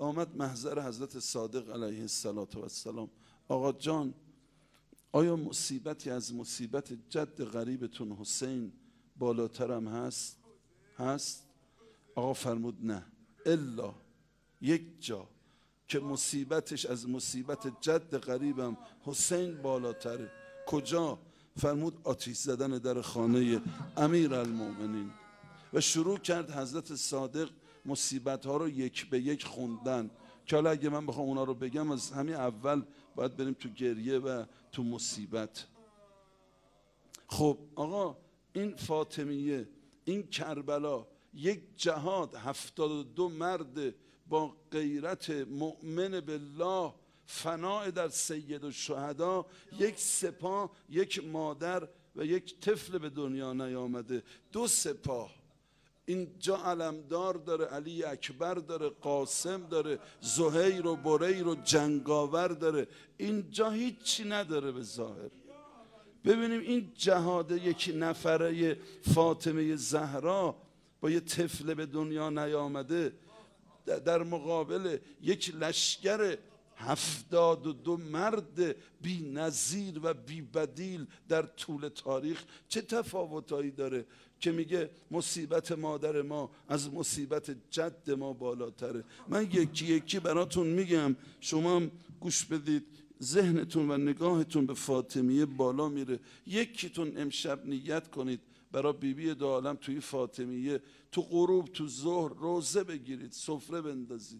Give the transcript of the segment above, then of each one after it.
آمد محضر حضرت صادق علیه السلام. آقا جان، آیا مصیبتی از مصیبت جد غریبتون حسین بالاترم هست؟ آقا فرمود نه، الا یک جا که مصیبتش از مصیبت جد غریبم حسین بالاتره. کجا؟ فرمود آتش زدن در خانه امیر المؤمنین. و شروع کرد حضرت صادق مصیبت ها رو یک به یک خوندن، که حالا اگه من بخوام اونا رو بگم از همین اول باید بریم تو گریه و تو مصیبت. خب آقا، این فاطمیه، این کربلا، یک جهاد، 72 مرد با غیرت مؤمن بالله، فناء در سید الشهدا، یک سپاه، یک مادر و یک طفل به دنیا نیامده، 2 سپاه. اینجا علمدار داره، علی اکبر داره، قاسم داره، زهیر و بریر و جنگاور داره، اینجا هیچی نداره به ظاهر. ببینیم این جهاد یک نفره فاطمه زهرا با یه طفل به دنیا نیامده در مقابل یک لشکر 72 مرد بی نظیر و بی بدیل در طول تاریخ چه تفاوتایی داره که میگه مصیبت مادر ما از مصیبت جد ما بالاتره. من یکی یکی براتون میگم، شما هم گوش بدید، ذهنتون و نگاهتون به فاطمیه بالا میره. یکیتون امشب نیت کنید برای بیبی دو عالم توی فاطمیه تو غروب تو ظهر روزه بگیرید، سفره بندازید.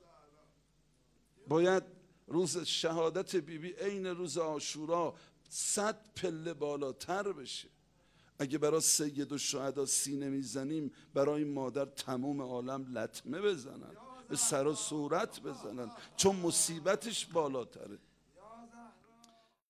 باید روز شهادت بیبی عین روز عاشورا 100 پله بالاتر بشه. اگه برای سید الشهدا سینه میزنیم، برای این مادر تمام عالم لطمه بزنن، به سر و صورت بزنن، چون مصیبتش بالاتره.